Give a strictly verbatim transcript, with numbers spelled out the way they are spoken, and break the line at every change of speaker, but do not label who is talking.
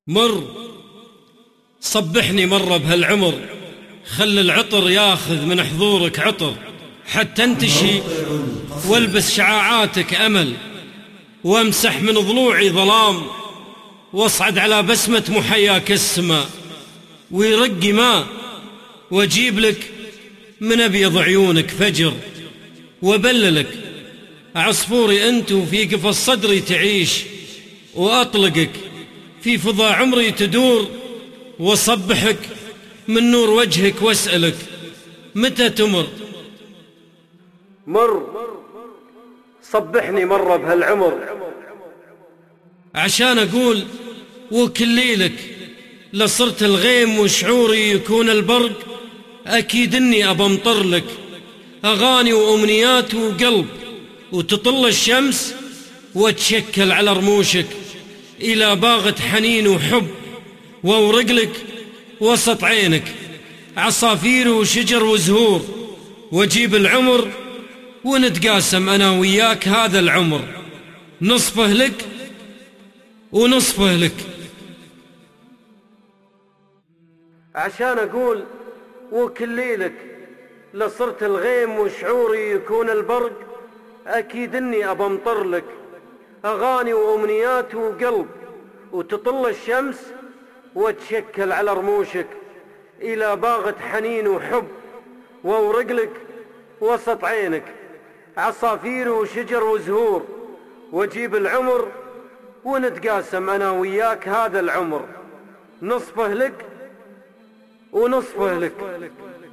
مر صبحني مرة بهالعمر، خل العطر ياخذ من حضورك عطر، حتى انتشي والبس شعاعاتك أمل، وامسح من ضلوعي ظلام، واصعد على بسمة محياك السماء، ويرقي ماء، واجيب لك من أبيض عيونك فجر، وبللك عصفوري أنت وفي قفص صدري تعيش، وأطلقك في فضاء عمري تدور، وصبحك من نور وجهك واسألك متى تمر.
مر صبحني مرة بهالعمر،
عشان أقول وكليلك لصرت الغيم وشعوري يكون البرق، أكيد إني أبى أمطر لك أغاني وأمنيات وقلب، وتطل الشمس وتشكل على رموشك إلى باغة حنين وحب، وأورق لك وسط عينك عصافير وشجر وزهور، واجيب العمر ونتقاسم أنا وياك هذا العمر، نصفه لك ونصفه لك.
عشان أقول وكليلك لصرت الغيم وشعوري يكون البرق، أكيد إني أبى أمطر لك أغاني وأمنيات وقلب، وتطل الشمس وتشكل على رموشك إلى باغة حنين وحب، وأورق لك وسط عينك عصافير وشجر وزهور، واجيب العمر ونتقاسم أنا وياك هذا العمر، نصفه لك ونصفه لك.